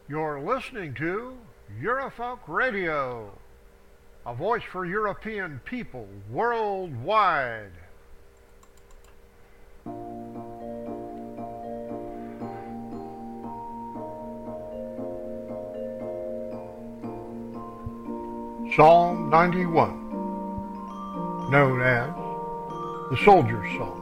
You're listening to Eurofolk Radio, a voice for European people worldwide. Psalm 91, known as the Soldier's Psalm.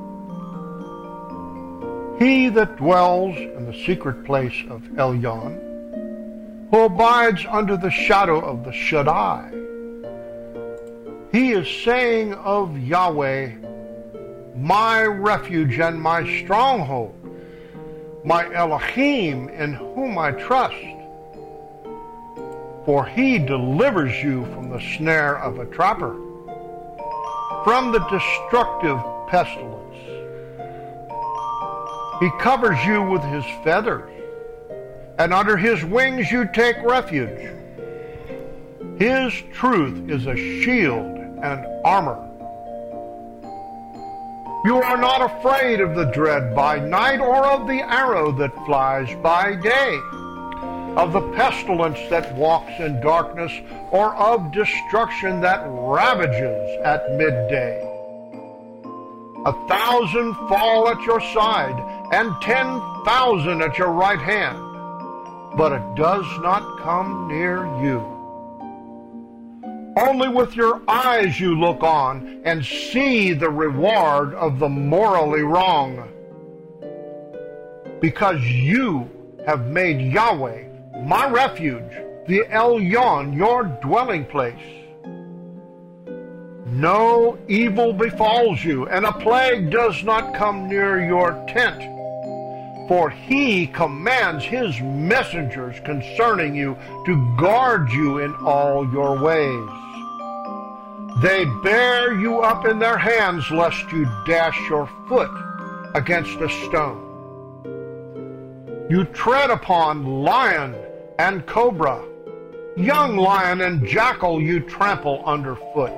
He that dwells in the secret place of Elyon, who abides under the shadow of the Shaddai, he is saying of Yahweh, my refuge and my stronghold, my Elohim in whom I trust. For he delivers you from the snare of a trapper, from the destructive pestilence. He covers you with his feathers, and under his wings you take refuge. His truth is a shield and armor. You are not afraid of the dread by night, or of the arrow that flies by day, of the pestilence that walks in darkness, or of destruction that ravages at midday. 1,000 fall at your side, and 10,000 at your right hand, but it does not come near you. Only with your eyes you look on and see the reward of the morally wrong, because you have made Yahweh, my refuge, the Elyon, your dwelling place. No evil befalls you, and a plague does not come near your tent. For he commands his messengers concerning you to guard you in all your ways. They bear you up in their hands, lest you dash your foot against a stone. You tread upon lion and cobra, young lion and jackal you trample underfoot.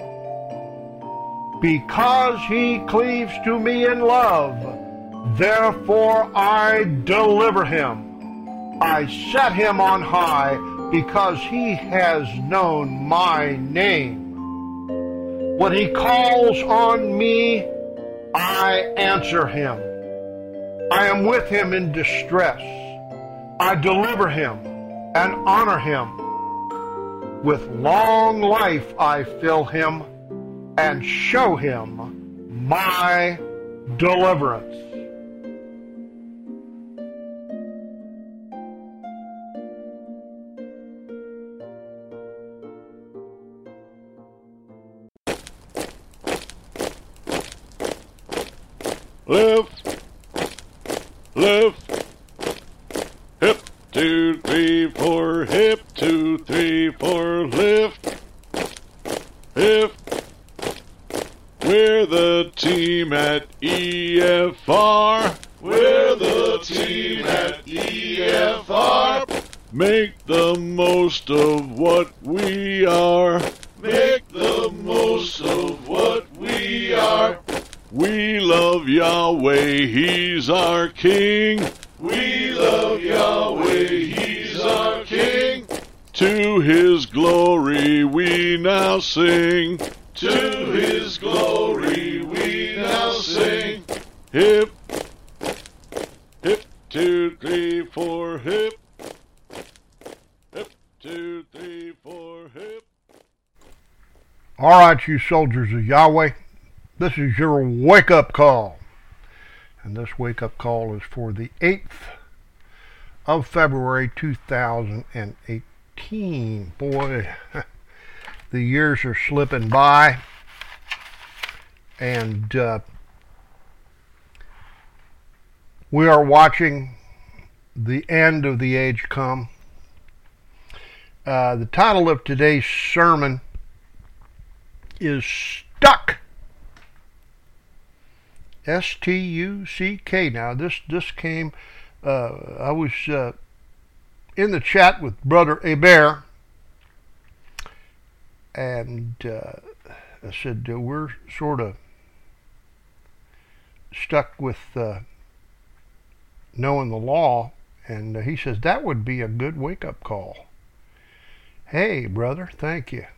Because he cleaves to me in love, therefore I deliver him. I set him on high, because he has known my name. When he calls on me, I answer him. I am with him in distress. I deliver him and honor him. With long life I fill him and show him my deliverance. Left, left, hip, 2, 3, 4, hip, 2, 3, 4, lift, hip. We're the team at EFR. We're the team at EFR. Make the most of what we are. Make the most of what we are. We love Yahweh, He's our King. We love Yahweh, He's our King. To His glory we now sing. To His glory we now sing. Hip, hip, 2, 3, 4, hip. Hip, 2, 3, 4, hip. All right, you soldiers of Yahweh, this is your wake-up call. And this wake-up call is for the 8th of February 2018. Boy, the years are slipping by. And we are watching the end of the age come. The title of today's sermon is Stuck. S-T-U-C-K. Now, this came, I was in the chat with Brother Hebert, and I said, we're sort of stuck with knowing the law And he says, that would be a good wake-up call. Hey, brother, thank you.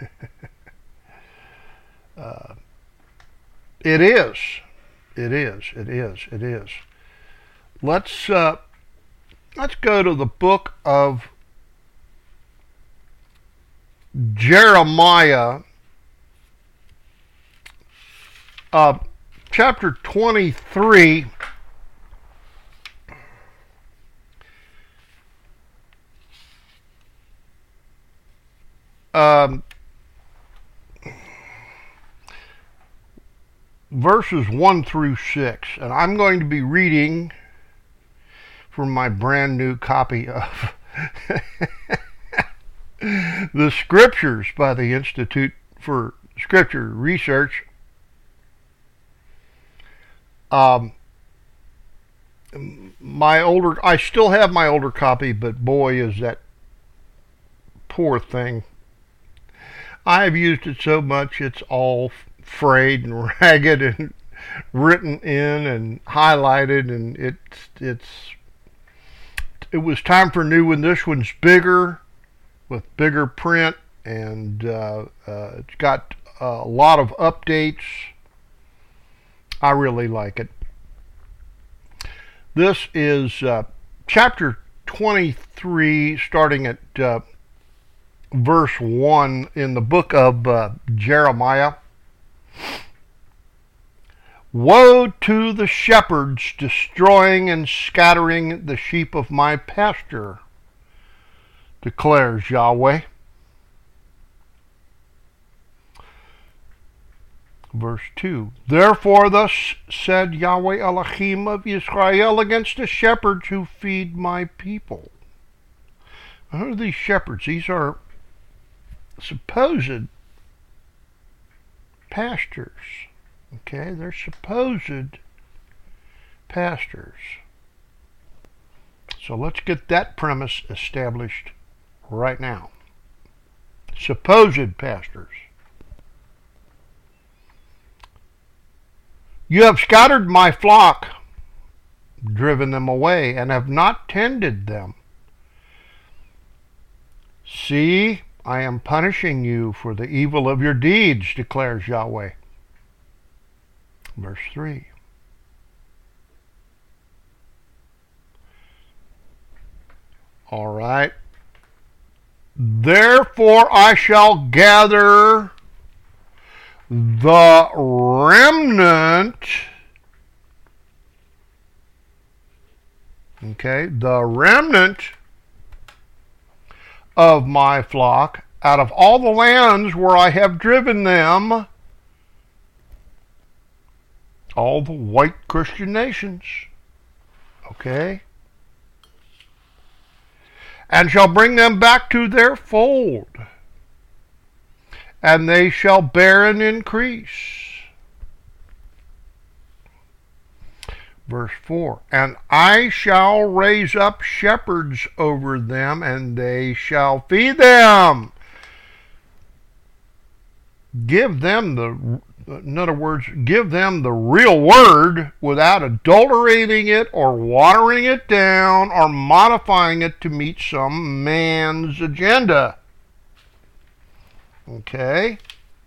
It is. It is. It is. It is. Let's go to the book of Jeremiah, chapter 23. Verses 1 through 6, and I'm going to be reading from my brand new copy of the Scriptures by the Institute for Scripture Research. I still have my older copy, but boy, is that poor thing. I have used it so much, it's all frayed and ragged and written in and highlighted, and it was time for a new one. This one's bigger with bigger print, and it's got a lot of updates. I really like it. This is chapter 23, starting at verse 1 in the book of Jeremiah. Woe to the shepherds destroying and scattering the sheep of my pasture, declares Yahweh. Verse 2. Therefore thus said Yahweh Elohim of Israel against the shepherds who feed my people. Now, who are these shepherds? These are supposed pastors. Okay, they're supposed pastors. So let's get that premise established right now. Supposed pastors. You have scattered my flock, driven them away, and have not tended them. See, I am punishing you for the evil of your deeds, declares Yahweh. Verse 3. All right. Therefore I shall gather the remnant, the remnant of my flock out of all the lands where I have driven them, all the white Christian nations, and shall bring them back to their fold, and they shall bear and increase. Verse 4, and I shall raise up shepherds over them, and they shall feed them. Give them in other words, give them the real word without adulterating it or watering it down or modifying it to meet some man's agenda. Okay?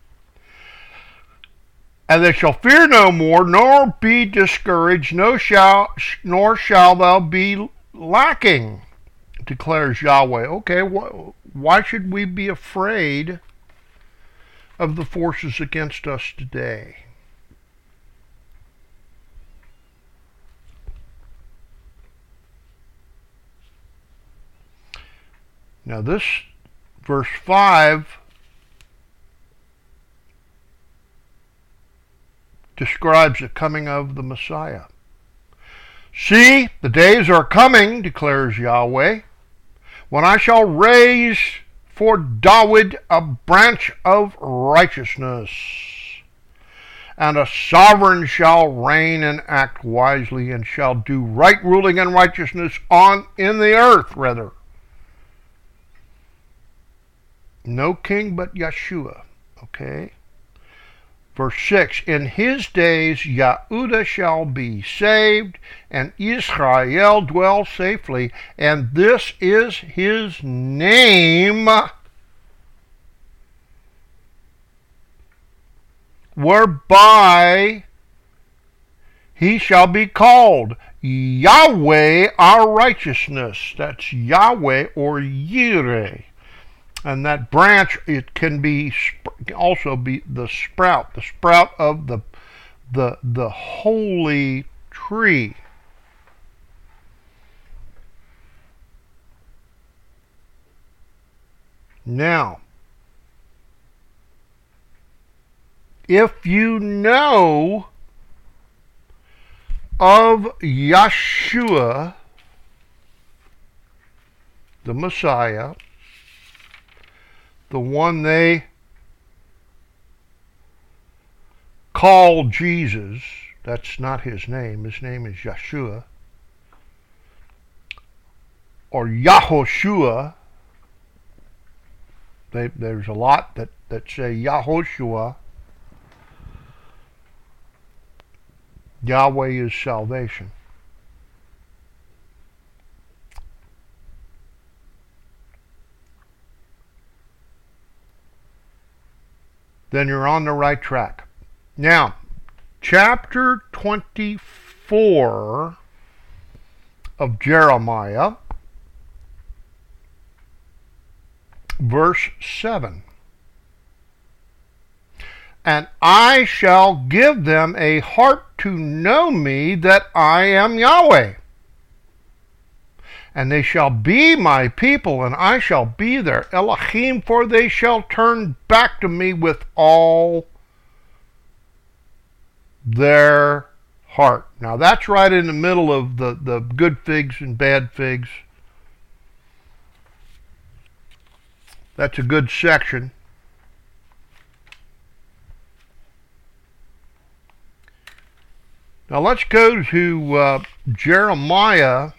And they shall fear no more, nor be discouraged, nor shall thou be lacking, declares Yahweh. Okay, why should we be afraid of the forces against us today? Now this, verse 5, describes the coming of the Messiah. See, the days are coming, declares Yahweh, when I shall raise for David a branch of righteousness, and a sovereign shall reign and act wisely, and shall do right ruling and righteousness in the earth, rather. No king but Yeshua. Okay? Verse 6, in his days Yehudah shall be saved, and Israel dwell safely, and this is his name, whereby he shall be called Yahweh our righteousness. That's Yahweh or Yireh. And that branch, it can be also be the sprout of the holy tree. Now, if you know of Yeshua, the Messiah, the one they call Jesus, that's not his name is Yeshua, or Yahoshua. There's a lot that say Yahoshua. Yahweh is salvation. Then you're on the right track. Now, chapter 24 of Jeremiah, verse 7. And I shall give them a heart to know me, that I am Yahweh. And they shall be my people, and I shall be their Elohim, for they shall turn back to me with all their heart. Now that's right in the middle of the good figs and bad figs. That's a good section. Now let's go to Jeremiah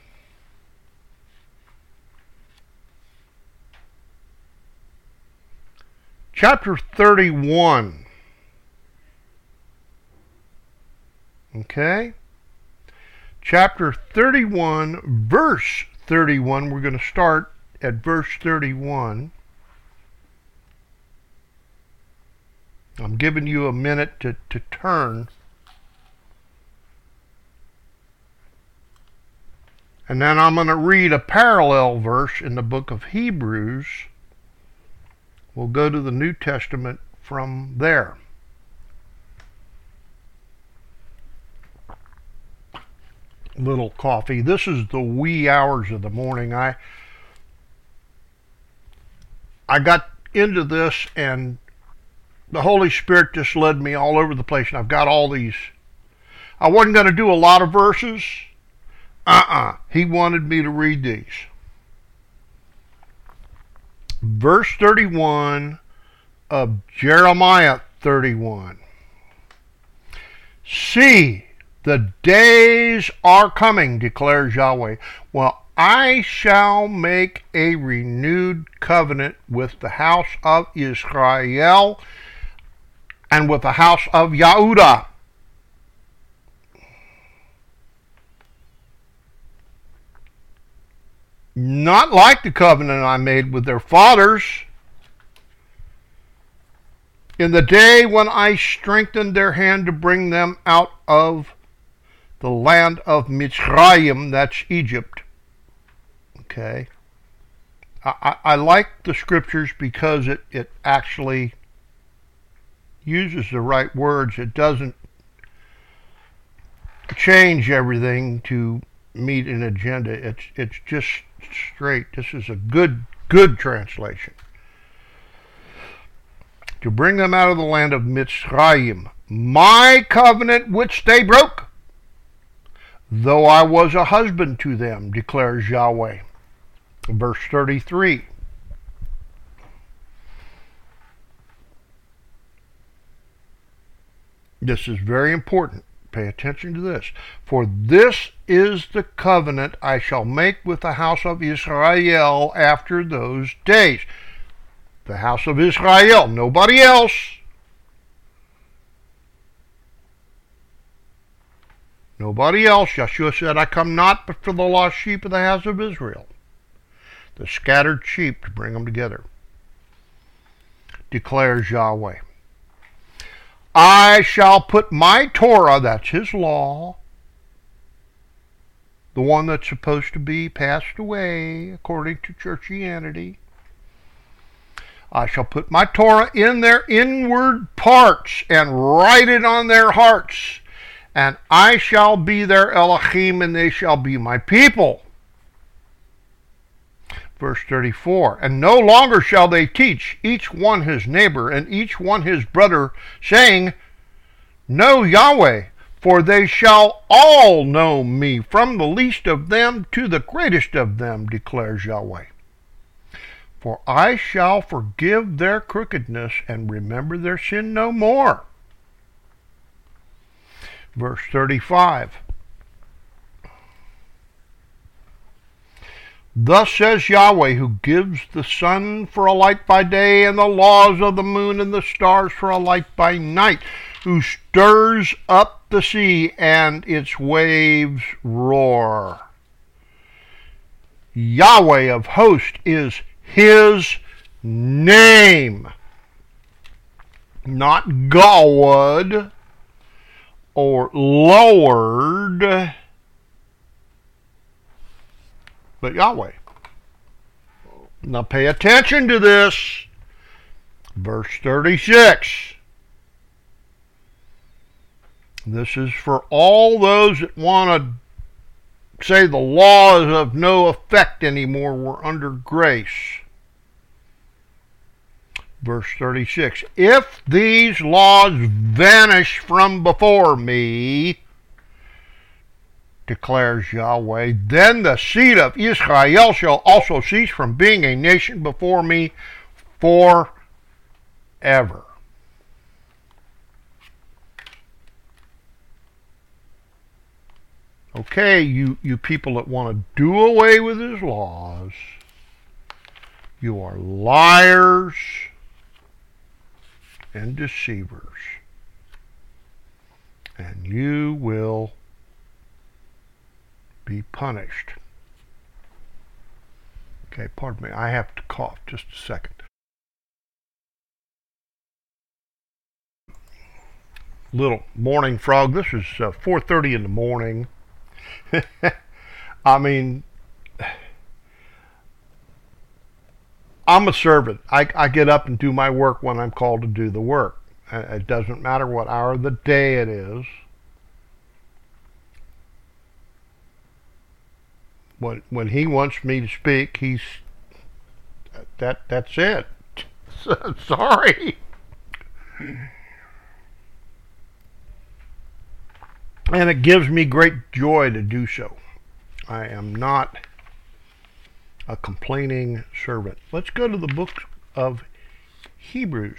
chapter 31. Okay? Chapter 31, verse 31. We're going to start at verse 31. I'm giving you a minute to turn. And then I'm going to read a parallel verse in the book of Hebrews. We'll go to the New Testament from there. Little coffee. This is the wee hours of the morning. I got into this and the Holy Spirit just led me all over the place, and I've got all these. I wasn't going to do a lot of verses. He wanted me to read these. Verse 31 of Jeremiah 31. See, the days are coming, declares Yahweh. Well, I shall make a renewed covenant with the house of Israel and with the house of Yehudah. Not like the covenant I made with their fathers in the day when I strengthened their hand to bring them out of the land of Mitzrayim, that's Egypt. Okay. I like the scriptures because it actually uses the right words. It doesn't change everything to meet an agenda. It's just straight. This is a good translation. To bring them out of the land of Mitzrayim, my covenant which they broke, though I was a husband to them, declares Yahweh. Verse 33. This is very important. Pay attention to this. For this is the covenant I shall make with the house of Israel after those days. The house of Israel, nobody else. Nobody else. Yeshua said, I come not but for the lost sheep of the house of Israel, the scattered sheep, to bring them together, declares Yahweh. I shall put my Torah, that's his law, the one that's supposed to be passed away according to churchianity. I shall put my Torah in their inward parts and write it on their hearts. And I shall be their Elohim, and they shall be my people. Verse 34, and no longer shall they teach each one his neighbor and each one his brother, saying, Know Yahweh, for they shall all know me, from the least of them to the greatest of them, declares Yahweh. For I shall forgive their crookedness and remember their sin no more. Verse 35. Thus says Yahweh, who gives the sun for a light by day, and the laws of the moon and the stars for a light by night, who stirs up the sea and its waves roar. Yahweh of hosts is his name, not Gawad or Lord, but Yahweh. Now pay attention to this. Verse 36. This is for all those that want to say the law is of no effect anymore. We're under grace. Verse 36. If these laws vanish from before me, declares Yahweh, then the seed of Israel shall also cease from being a nation before me forever. Okay, you people that want to do away with his laws, you are liars and deceivers, and you will be punished. Okay, pardon me, I have to cough just a second. Little morning frog. This is 4:30 in the morning. I mean, I'm a servant. I get up and do my work when I'm called to do the work. It doesn't matter what hour of the day it is. When he wants me to speak, that's it. Sorry. And it gives me great joy to do so. I am not a complaining servant. Let's go to the book of Hebrews.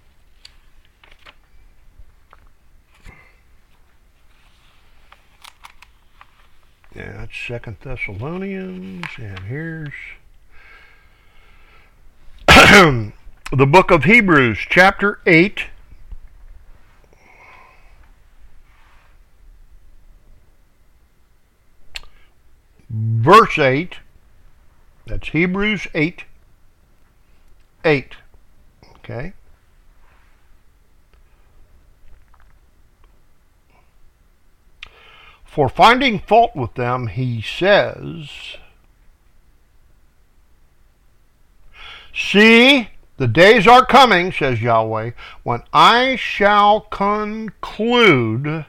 Yeah, that's 2 Thessalonians, and here's the book of Hebrews, chapter 8. Verse 8, that's Hebrews 8, 8, okay? For finding fault with them, he says, See, the days are coming, says Yahweh, when I shall conclude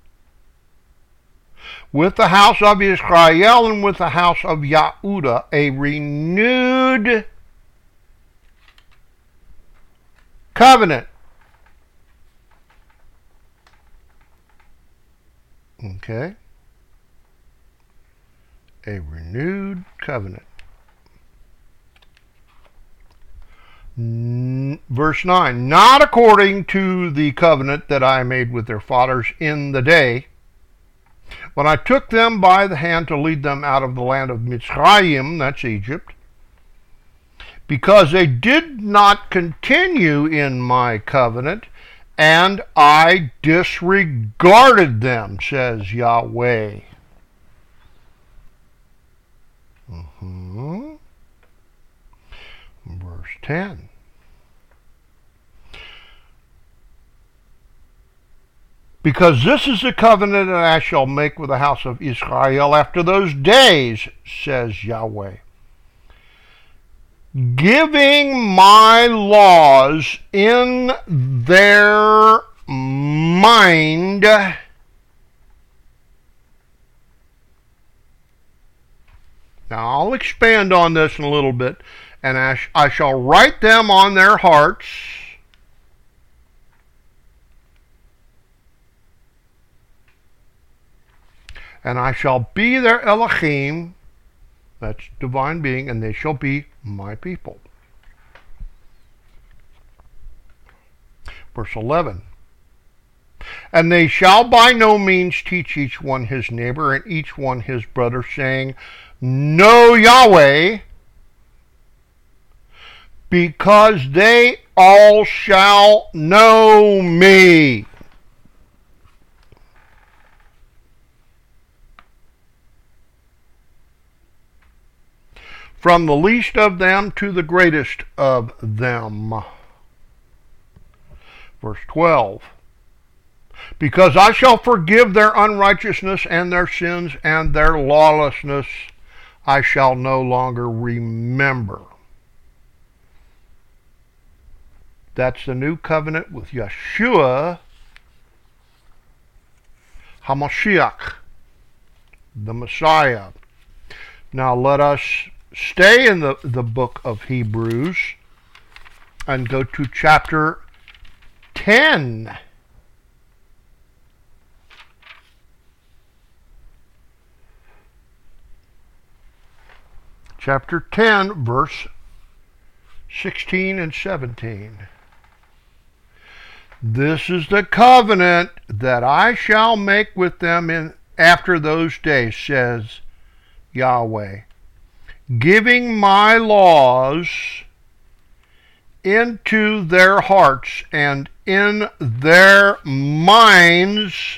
with the house of Israel and with the house of Yehudah a renewed covenant. Okay? A renewed covenant. Verse 9, not according to the covenant that I made with their fathers in the day when I took them by the hand to lead them out of the land of Mitzrayim, that's Egypt, because they did not continue in my covenant, and I disregarded them, says Yahweh. Verse 10. Because this is the covenant that I shall make with the house of Israel after those days, says Yahweh. Giving my laws in their mind. Now I'll expand on this in a little bit. And I shall write them on their hearts. And I shall be their Elohim, that's divine being, and they shall be my people. Verse 11. And they shall by no means teach each one his neighbor and each one his brother, saying, Know Yahweh, because they all shall know me. From the least of them to the greatest of them. Verse 12. Because I shall forgive their unrighteousness and their sins and their lawlessness, I shall no longer remember. That's the new covenant with Yeshua HaMashiach, the Messiah. Now let us stay in the book of Hebrews and go to chapter 10. Chapter 10, verse 16 and 17. This is the covenant that I shall make with them after those days, says Yahweh, giving my laws into their hearts and in their minds.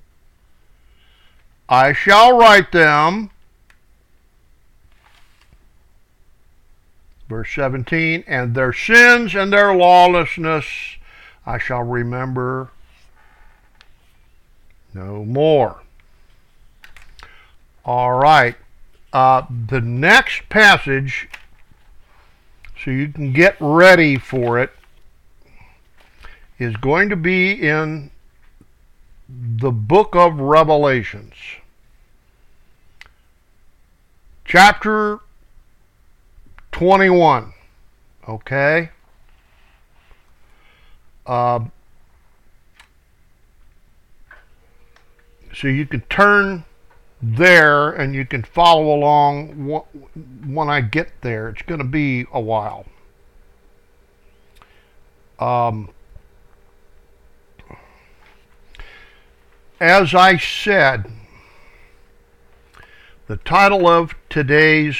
I shall write them. Verse 17, and their sins and their lawlessness I shall remember no more. All right. The next passage, so you can get ready for it, is going to be in the book of Revelations. Chapter 21. Okay? So you can turn there and you can follow along when I get there. It's going to be a while. As I said, the title of today's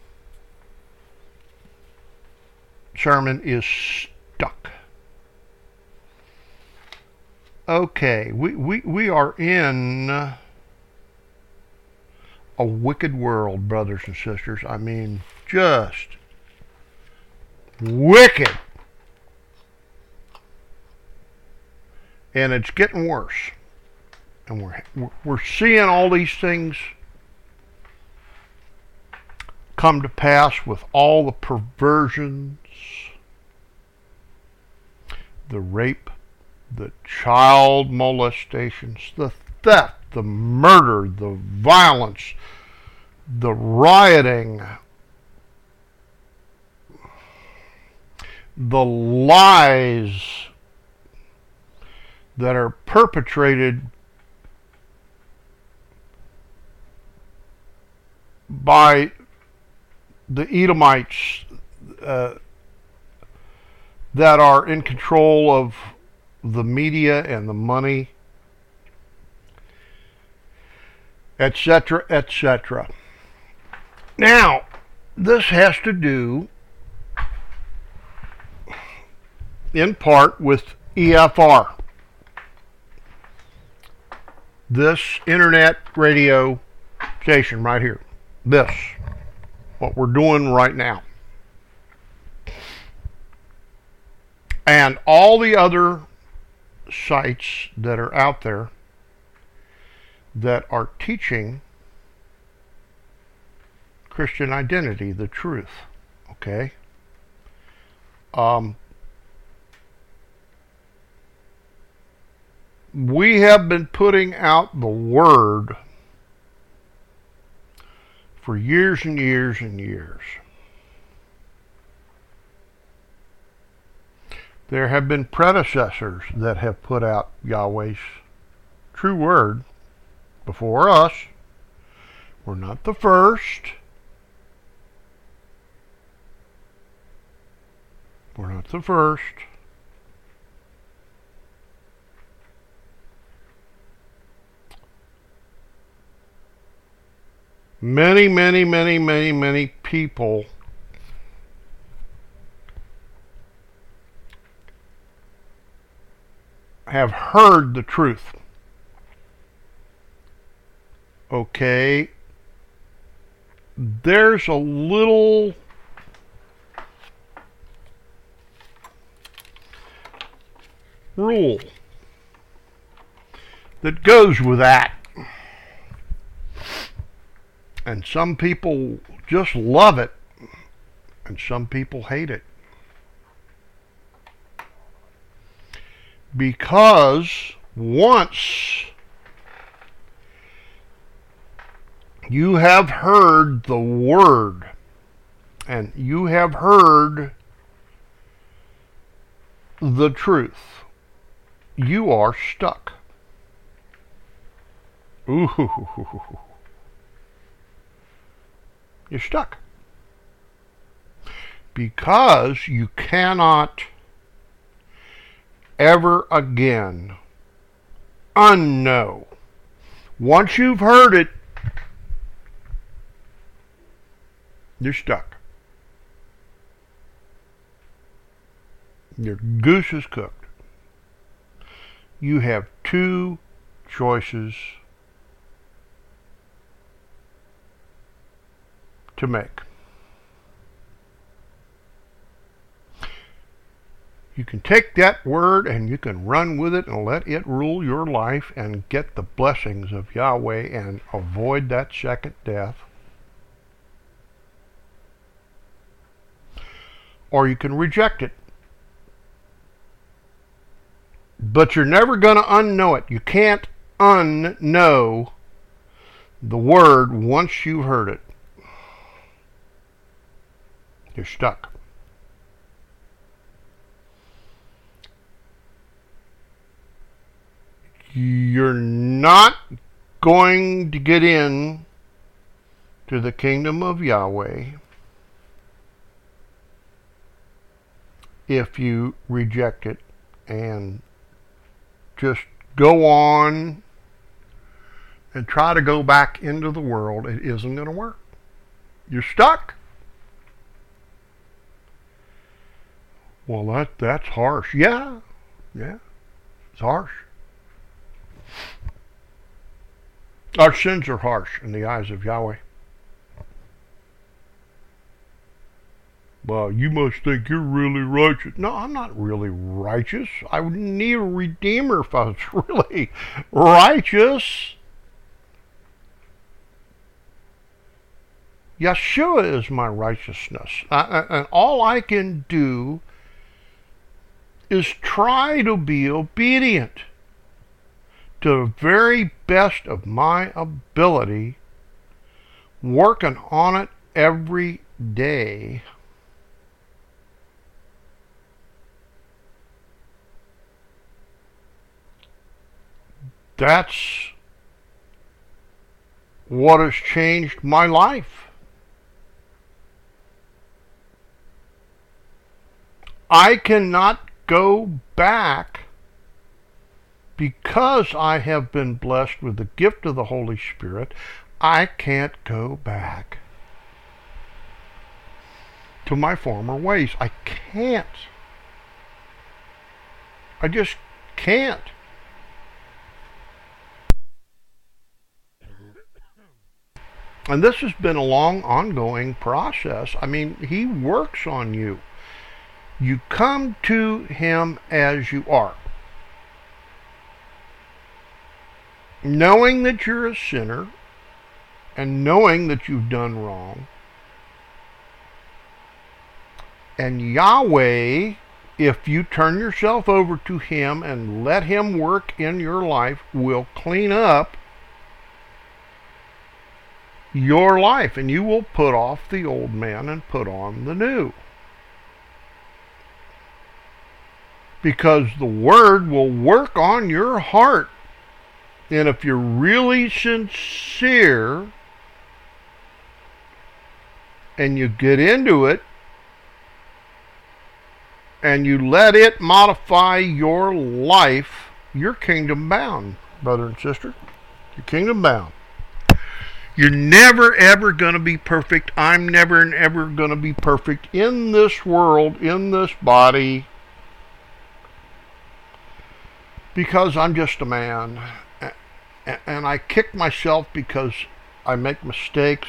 sermon is Stuck. Okay, we are in a wicked world, brothers and sisters. I mean, just wicked. And it's getting worse. And we're seeing all these things come to pass with all the perversions, the rape, the child molestations, the theft, the murder, the violence, the rioting, the lies that are perpetrated by the Edomites that are in control of the media and the money, etc., etc. Now, this has to do, in part, with EFR. this internet radio station right here. This, what we're doing right now. And all the other sites that are out there that are teaching Christian identity, the truth. Okay? We have been putting out the word for years and years and years. There have been predecessors that have put out Yahweh's true word before us. We're not the first. We're not the first. Many, many, many, many, many people have heard the truth. Okay, there's a little rule that goes with that. And some people just love it, and some people hate it. Because once you have heard the word, and you have heard the truth, you are stuck. Ooh. You're stuck. Because you cannot ever again unknow. Once you've heard it, you're stuck. Your goose is cooked. You have two choices to make. You can take that word and you can run with it and let it rule your life and get the blessings of Yahweh and avoid that second death. Or you can reject it. But you're never going to unknow it. You can't unknow the word once you've heard it. You're stuck. You're not going to get in to the kingdom of Yahweh if you reject it and just go on and try to go back into the world. It isn't going to work. You're stuck. Well, that's harsh. Yeah, it's harsh. Our sins are harsh in the eyes of Yahweh. Well, you must think you're really righteous. No, I'm not really righteous. I would need a redeemer if I was really righteous. Yeshua is my righteousness. And all I can do is try to be obedient to the very best of my ability, working on it every day. That's what has changed my life. I cannot go back because I have been blessed with the gift of the Holy Spirit. I can't go back to my former ways. I can't. I just can't. And this has been a long, ongoing process. I mean, he works on you. You come to him as you are, knowing that you're a sinner and knowing that you've done wrong. And Yahweh, if you turn yourself over to him and let him work in your life, will clean up your life, and you will put off the old man and put on the new. Because the Word will work on your heart. And if you're really sincere and you get into it and you let it modify your life, you're kingdom bound, brother and sister. You're kingdom bound. You're never ever going to be perfect. I'm never and ever going to be perfect in this world, in this body, because I'm just a man. And I kick myself because I make mistakes,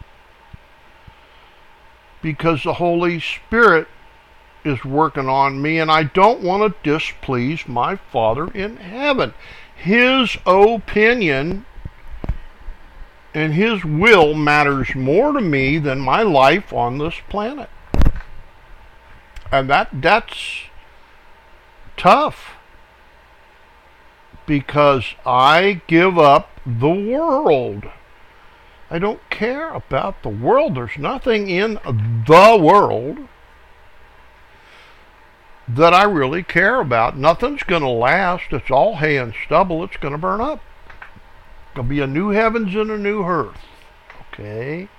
because the Holy Spirit is working on me, and I don't want to displease my Father in heaven. His opinion and his will matters more to me than my life on this planet. And that's tough, because I give up the world. I don't care about the world. There's nothing in the world that I really care about. Nothing's going to last. It's all hay and stubble. It's going to burn up. There'll be a new heavens and a new earth. Okay?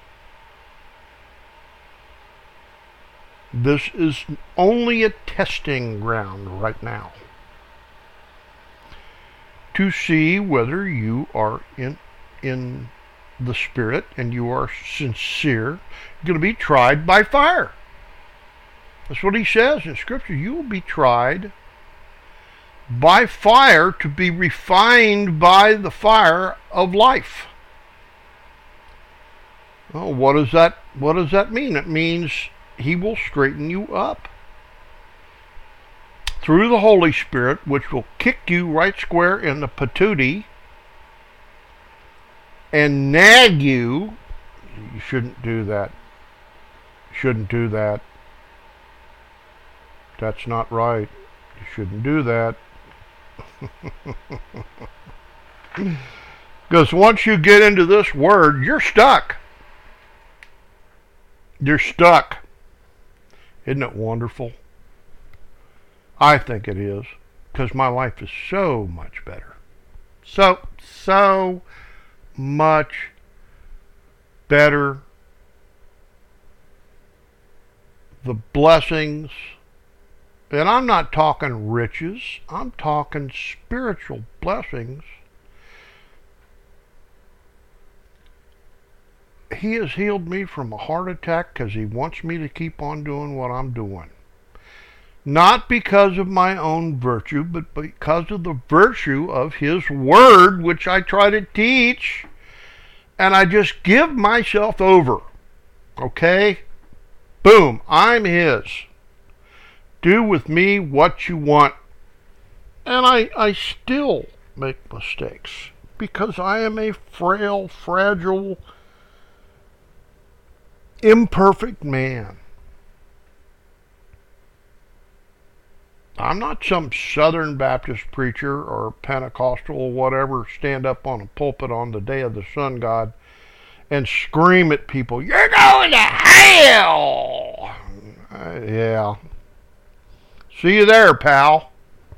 This is only a testing ground right now to see whether you are in the Spirit and you are sincere. You're going to be tried by fire. That's what he says in Scripture. You will be tried by fire, to be refined by the fire of life. Oh, what does that mean? It means he will straighten you up through the Holy Spirit, which will kick you right square in the patootie and nag you. You shouldn't do that. You shouldn't do that. That's not right. You shouldn't do that. Because once you get into this word, you're stuck. You're stuck. Isn't it wonderful? I think it is, because my life is so much better. So much better. The blessings, and I'm not talking riches, I'm talking spiritual blessings. He has healed me from a heart attack because he wants me to keep on doing what I'm doing. Not because of my own virtue, but because of the virtue of his word, which I try to teach, and I just give myself over. Okay? Boom, I'm his. Do with me what you want. And I still make mistakes, because I am a frail, fragile, imperfect man. I'm not some Southern Baptist preacher or Pentecostal or whatever, stand up on a pulpit on the day of the sun god and scream at people, "You're going to hell!" Yeah. See you there, pal.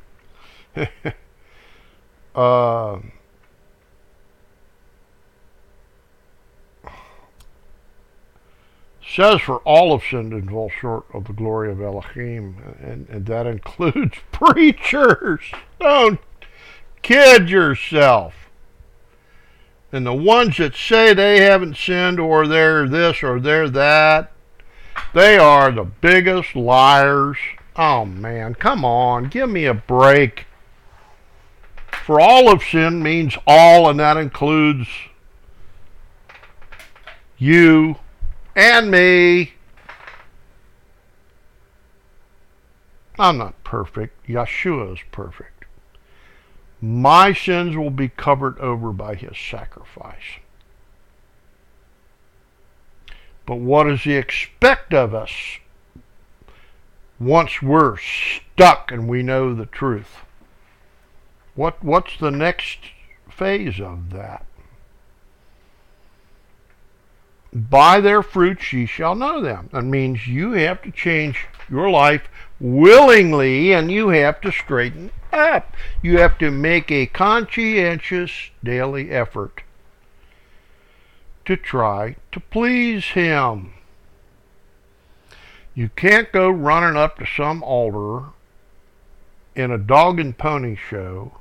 Says, for all have sinned and fall short of the glory of Elohim, and that includes preachers. Don't kid yourself. And the ones that say they haven't sinned, or they're this or they're that, they are the biggest liars. Oh man, come on, give me a break. For all of sin means all, and that includes you and me. I'm not perfect. Yeshua is perfect. My sins will be covered over by his sacrifice. But what does he expect of us once we're stuck and we know the truth? What's the next phase of that? By their fruits ye shall know them. That means you have to change your life willingly, and you have to straighten up. You have to make a conscientious daily effort to try to please him. You can't go running up to some altar in a dog and pony show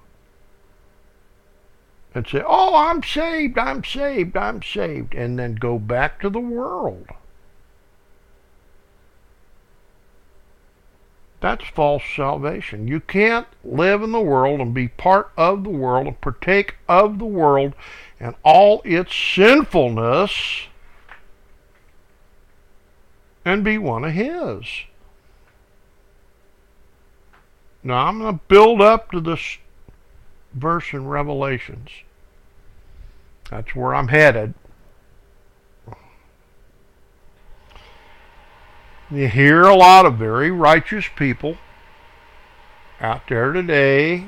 and say, oh, I'm saved, I'm saved, I'm saved, and then go back to the world. That's false salvation. You can't live in the world and be part of the world and partake of the world and all its sinfulness and be one of his. Now, I'm going to build up to this verse in Revelations. That's where I'm headed. You hear a lot of very righteous people out there today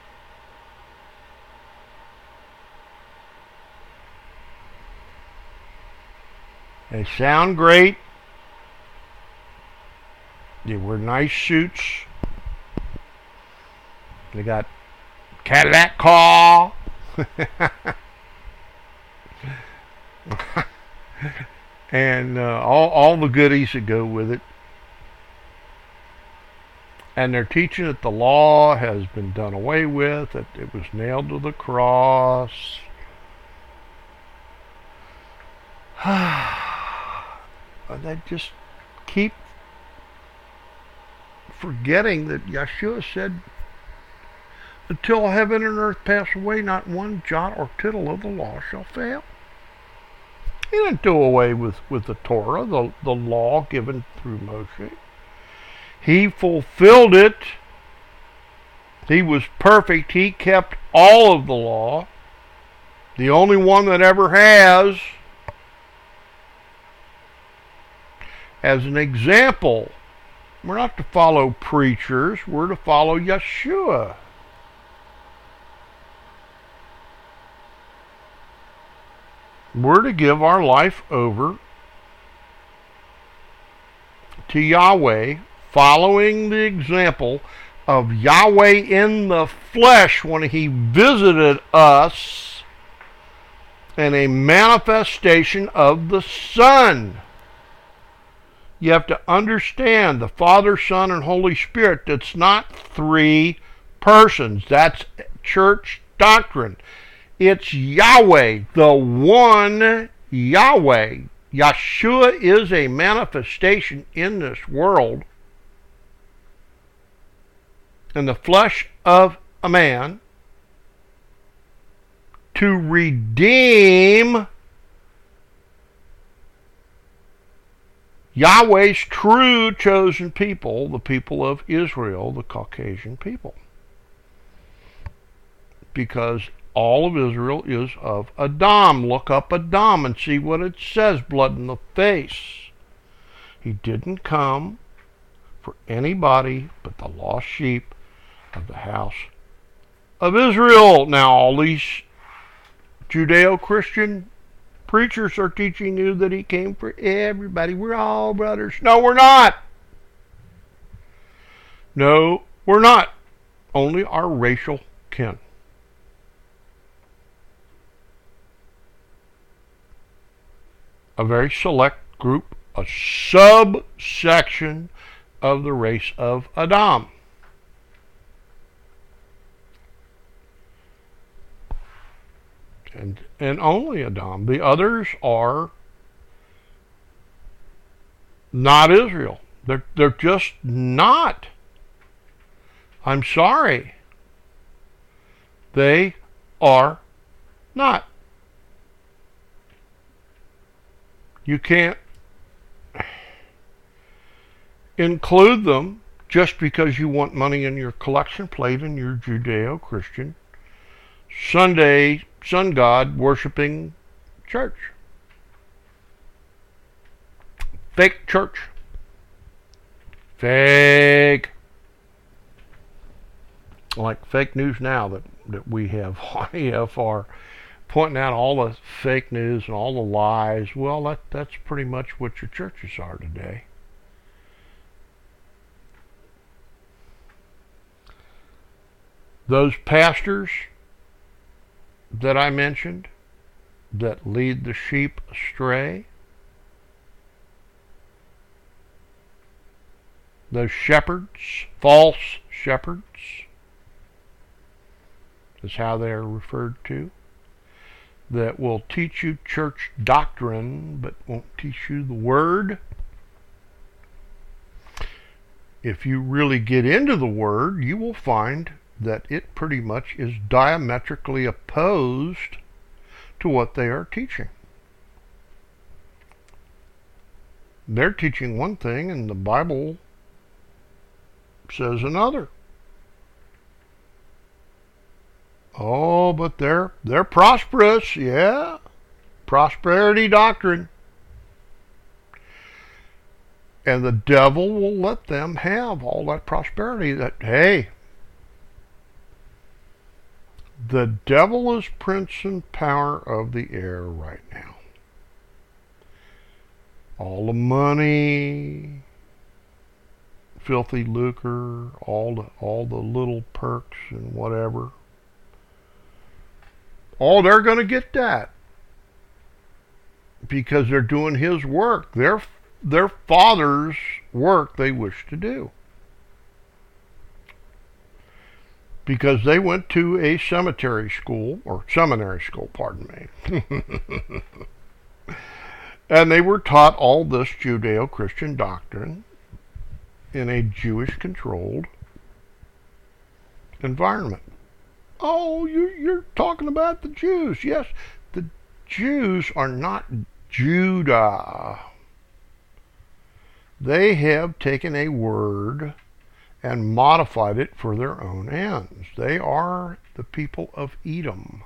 they sound great. They wear nice suits. They got Cadillac car. And all the goodies that go with it. And they're teaching that the law has been done away with, that it was nailed to the cross. They just keep forgetting that Yeshua said, until heaven and earth pass away, not one jot or tittle of the law shall fail. He didn't do away with the Torah, the law given through Moshe. He fulfilled it. He was perfect. He kept all of the law. The only one that ever has. As an example, we're not to follow preachers. We're to follow Yeshua. We're to give our life over to Yahweh, following the example of Yahweh in the flesh when he visited us, and a manifestation of the Son. You have to understand the Father, Son, and Holy Spirit. That's not three persons. That's church doctrine. It's Yahweh, the one Yahweh. Yeshua is a manifestation in this world in the flesh of a man to redeem Yahweh's true chosen people, the people of Israel, the Caucasian people. Because all of Israel is of Adam. Look up Adam and see what it says, blood in the face. He didn't come for anybody but the lost sheep of the house of Israel. Now, all these Judeo-Christian preachers are teaching you that he came for everybody. We're all brothers. No, we're not. No, we're not. Only our racial kin. A very select group, a subsection of the race of Adam. And only Adam. The others are not Israel. They're just not. I'm sorry. They are not. You can't include them just because you want money in your collection plate in your Judeo-Christian Sunday sun god worshiping church. Fake church. Fake. Like Fake News Now that we have on EFR, pointing out all the fake news and all the lies. Well, that's pretty much what your churches are today. Those pastors that I mentioned that lead the sheep astray, those shepherds, false shepherds, is how they are referred to, that will teach you church doctrine but won't teach you the word. If you really get into the word, you will find that it pretty much is diametrically opposed to what they are teaching. They're teaching one thing and the Bible says another. Oh, but they're prosperous, yeah. Prosperity doctrine. And the devil will let them have all that prosperity. That, hey, the devil is prince and power of the air right now. All the money, filthy lucre, all the little perks and whatever. Oh, they're going to get that because they're doing his work. Their father's work they wish to do. Because they went to a seminary school, pardon me. And they were taught all this Judeo-Christian doctrine in a Jewish-controlled environment. Oh, you're talking about the Jews. Yes, the Jews are not Judah. They have taken a word and modified it for their own ends. They are the people of Edom.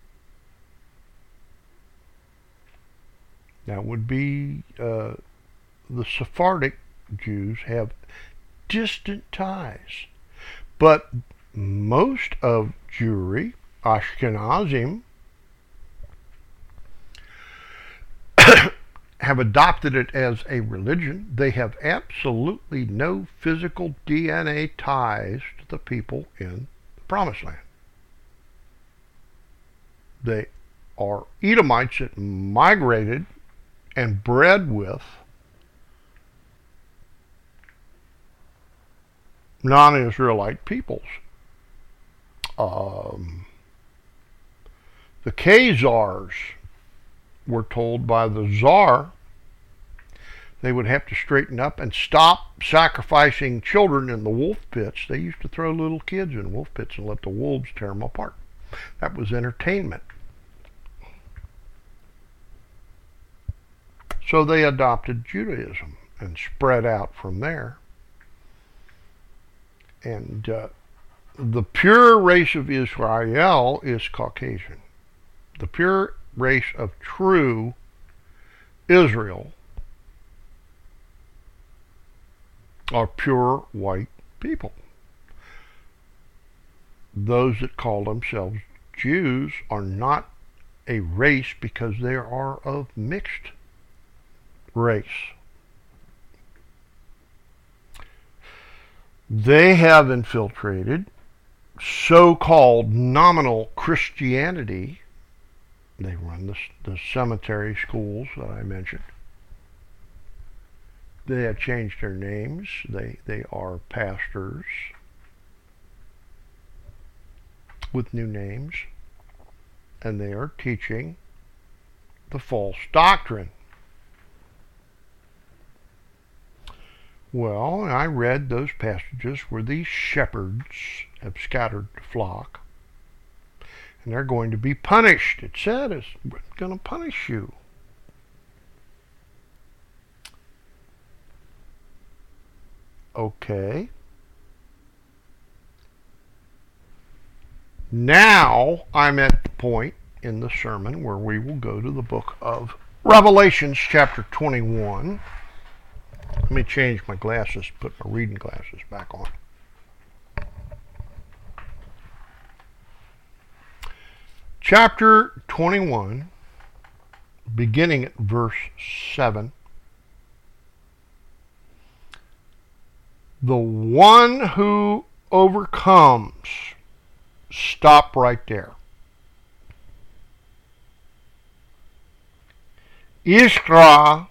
That would be the Sephardic Jews have distant ties. But most of Jewry, Ashkenazim, have adopted it as a religion. They have absolutely no physical DNA ties to the people in the Promised Land. They are Edomites that migrated and bred with non-Israelite peoples. The Khazars were told by the Tsar they would have to straighten up and stop sacrificing children in the wolf pits. They used to throw little kids in wolf pits and let the wolves tear them apart. That was entertainment. So they adopted Judaism and spread out from there. And the pure race of Israel is Caucasian. The pure race of true Israel are pure white people. Those that call themselves Jews are not a race because they are of mixed race. They have infiltrated so-called nominal Christianity. They run the cemetery schools that I mentioned. They have changed their names. They are pastors with new names, and they are teaching the false doctrine. Well, I read those passages where these shepherds have scattered the flock, and they're going to be punished. It said it's going to punish you. Okay. Now I'm at the point in the sermon where we will go to the book of Revelations chapter 21. Let me change my glasses, put my reading glasses back on. Chapter 21, beginning at verse 7. The one who overcomes, stop right there. Iskra,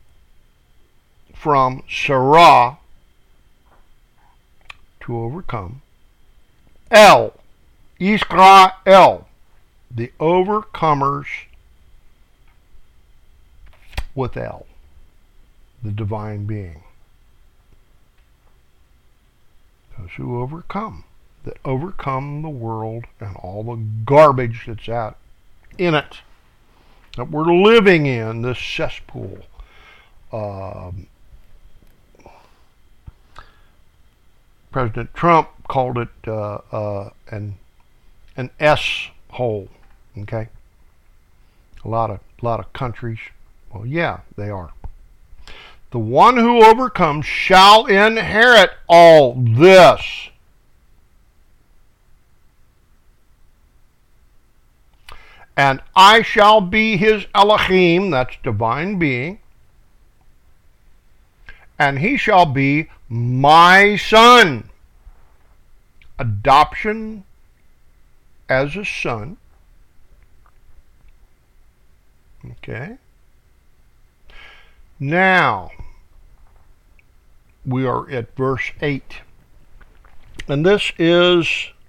from Sarah, to overcome. El, Israel, the overcomers with El, the divine being. Those who overcome, that overcome the world and all the garbage that's out in it, that we're living in, this cesspool. President Trump called it an S-hole. Okay, a lot of countries. Well, yeah, they are. The one who overcomes shall inherit all this. And I shall be his Elohim, that's divine being, and he shall be my son. Adoption as a son. Okay. Now, we are at verse 8. And this is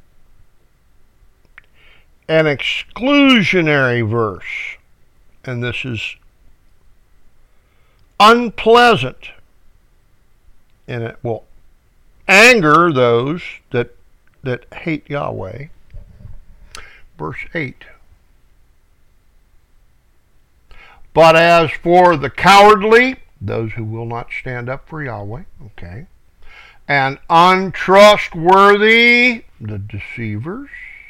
an exclusionary verse. And this is unpleasant. And it will anger those that hate Yahweh. Verse 8. But as for the cowardly, those who will not stand up for Yahweh, okay, and untrustworthy, the deceivers,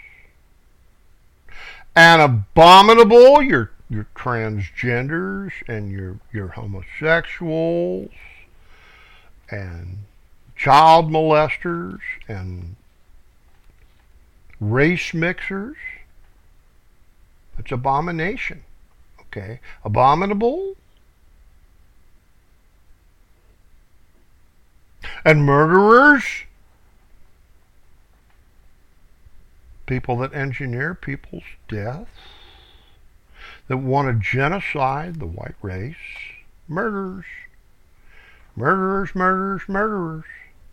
and abominable, your transgenders and your homosexuals and child molesters and race mixers, it's abomination. Okay, abominable and murderers, people that engineer people's deaths, that want to genocide the white race, murderers, murderers, murderers, murderers.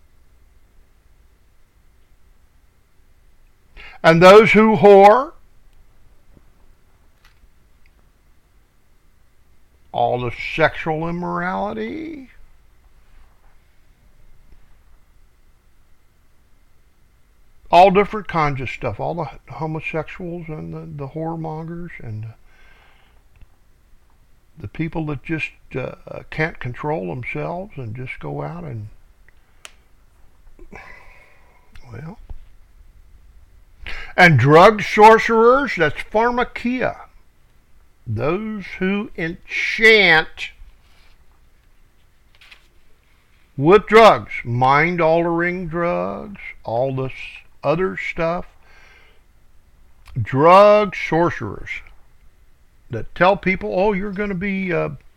And those who whore, all the sexual immorality, all different kinds of stuff, all the homosexuals and the whoremongers and the people that just can't control themselves and just go out and, well, and drug sorcerers, that's pharmakia. Those who enchant with drugs, mind-altering drugs, all this other stuff, drug sorcerers that tell people, oh, you're going to be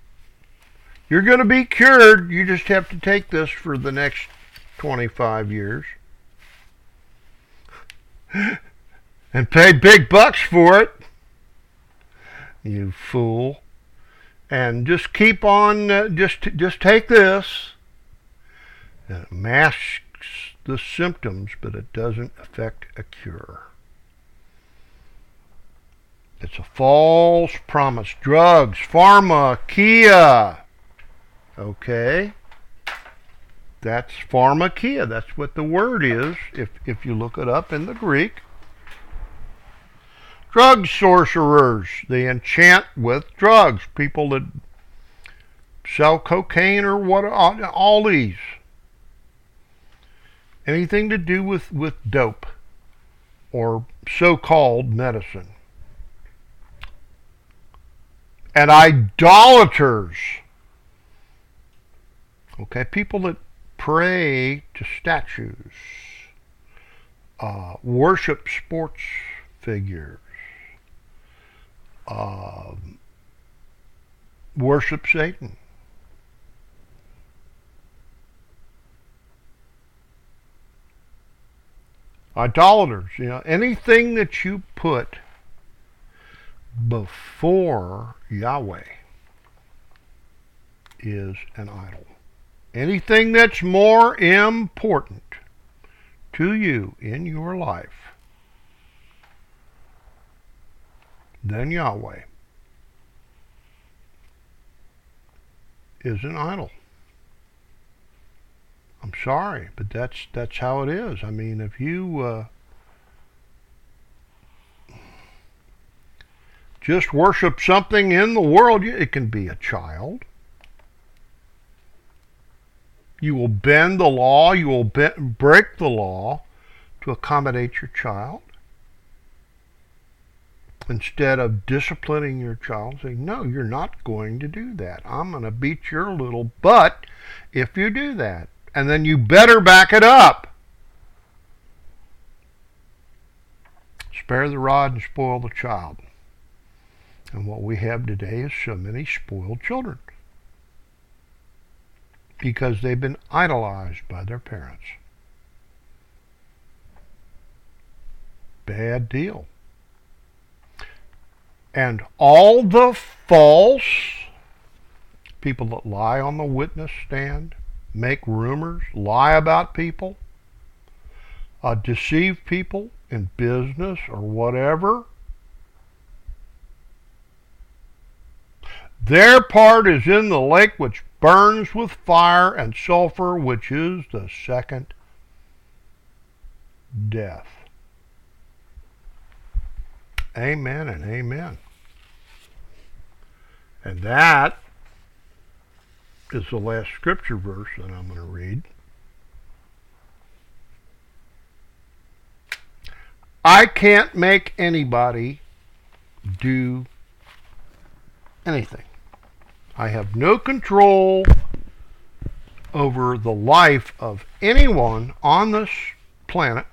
cured. You just have to take this for the next 25 years and pay big bucks for it. You fool. And just keep on, just take this. It masks the symptoms, but it doesn't affect a cure. It's a false promise. Drugs, pharmakia. Okay? That's pharmakia. That's what the word is, if you look it up in the Greek. Drug sorcerers, they enchant with drugs. People that sell cocaine or what, all these. anything to do with dope or so-called medicine. And idolaters, okay, people that pray to statues, worship sports figures, worship Satan. Idolaters, anything that you put before Yahweh is an idol. Anything that's more important to you in your life than Yahweh is an idol. I'm sorry, but that's how it is. I mean, if you just worship something in the world, it can be a child. You will bend the law, you will break the law to accommodate your child. Instead of disciplining your child, saying, no, you're not going to do that. I'm going to beat your little butt if you do that. And then you better back it up. Spare the rod and spoil the child. And what we have today is so many spoiled children because they've been idolized by their parents. Bad deal. And all the false people that lie on the witness stand, make rumors, lie about people, deceive people in business or whatever, their part is in the lake which burns with fire and sulfur, which is the second death. Amen and amen. And that is the last scripture verse that I'm going to read. I can't make anybody do anything. I have no control over the life of anyone on this planet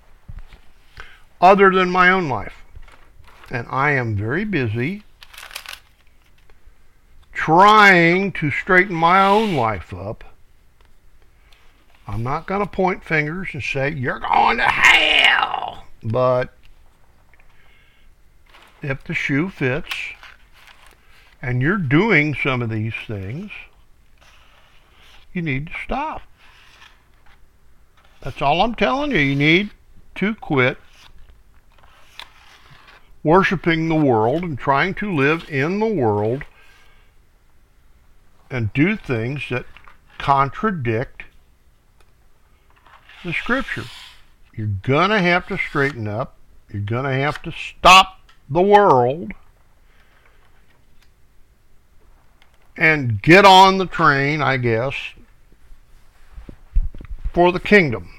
other than my own life. And I am very busy trying to straighten my own life up. I'm not going to point fingers and say, you're going to hell. But if the shoe fits and you're doing some of these things, you need to stop. That's all I'm telling you. You need to quit worshiping the world and trying to live in the world and do things that contradict the scripture. You're going to have to straighten up. You're going to have to stop the world and get on the train, I guess, for the kingdom.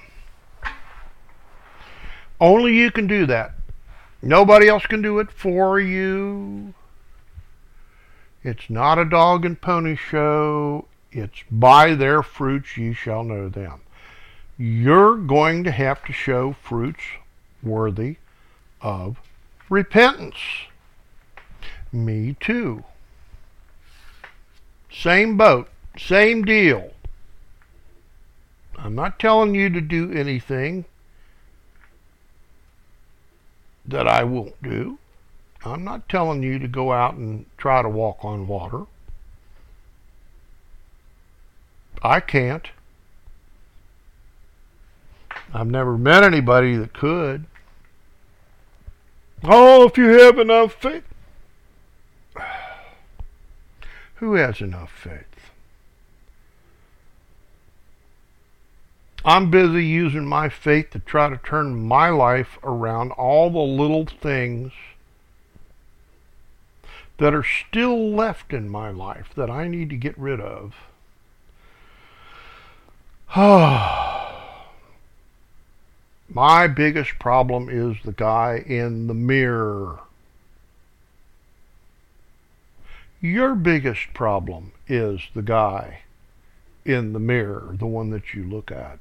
Only you can do that. Nobody else can do it for you. It's not a dog and pony show. It's by their fruits ye shall know them. You're going to have to show fruits worthy of repentance. Me too. Same boat, same deal. I'm not telling you to do anything that I won't do. I'm not telling you to go out and try to walk on water. I can't. I've never met anybody that could. Oh, if you have enough faith. Who has enough faith? I'm busy using my faith to try to turn my life around, all the little things that are still left in my life that I need to get rid of. My biggest problem is the guy in the mirror. Your biggest problem is the guy in the mirror, the one that you look at.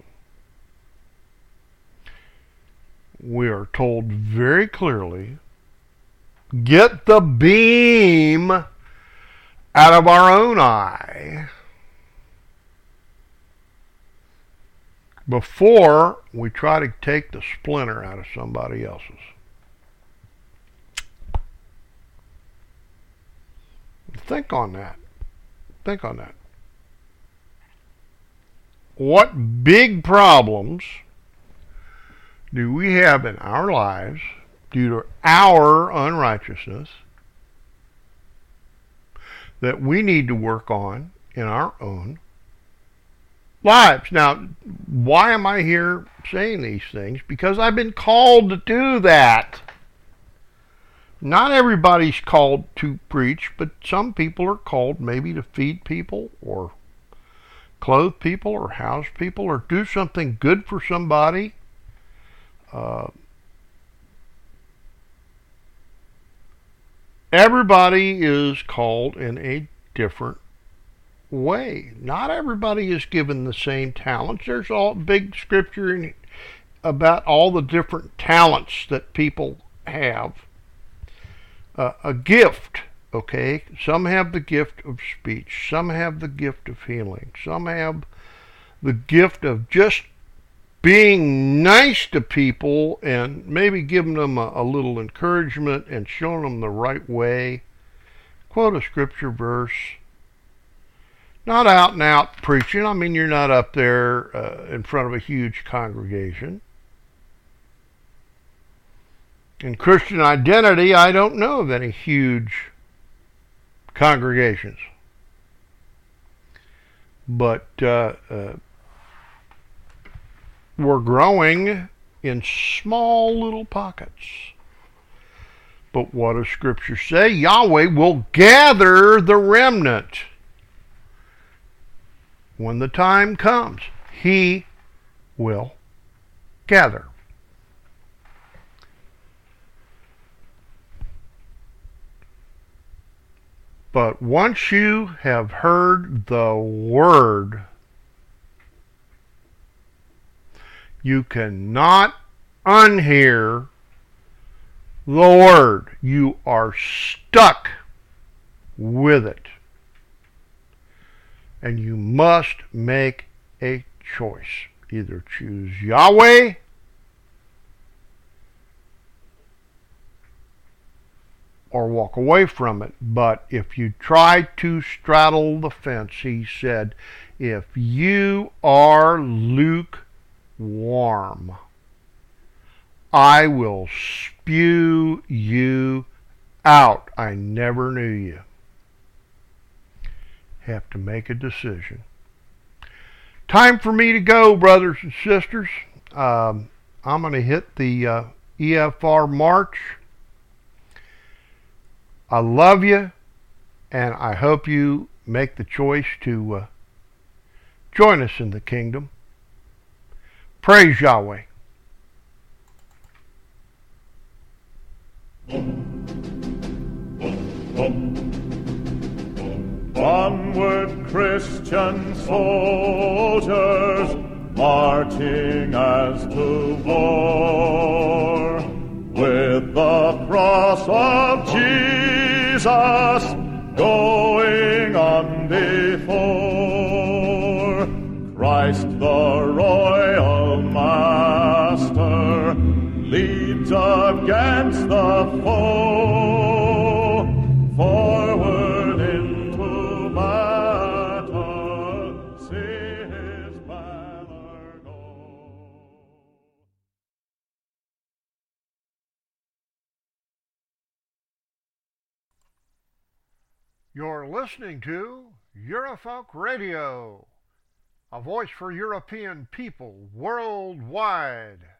We are told very clearly, get the beam out of our own eye before we try to take the splinter out of somebody else's. Think on that. Think on that. What big problems do we have in our lives due to our unrighteousness that we need to work on in our own lives? Now, why am I here saying these things? Because I've been called to do that. Not everybody's called to preach, but some people are called maybe to feed people or clothe people or house people or do something good for somebody. Everybody is called in a different way. Not everybody is given the same talents. There's all big scripture about all the different talents that people have. A gift, okay? Some have the gift of speech. Some have the gift of healing. Some have the gift of just being nice to people and maybe giving them a little encouragement and showing them the right way. Quote a scripture verse. Not out and out preaching. I mean, you're not up there in front of a huge congregation. In Christian Identity, I don't know of any huge congregations. But we're growing in small little pockets. But what does Scripture say? Yahweh will gather the remnant. When the time comes, He will gather. But once you have heard the Word, you cannot unhear the Word. You are stuck with it. And you must make a choice. Either choose Yahweh or walk away from it. But if you try to straddle the fence, he said, if you are lukewarm, I will spew you out. I never knew you. Have to make a decision. Time for me to go, brothers and sisters. I'm going to hit the EFR march. I love you, and I hope you make the choice to join us in the kingdom. Praise Yahweh. Onward, Christian soldiers, marching as to war, with the cross of Jesus going on before. Christ the royal master leads against the foe, forward into battle, see his banner go. You're listening to Eurofolk Radio, a voice for European people worldwide.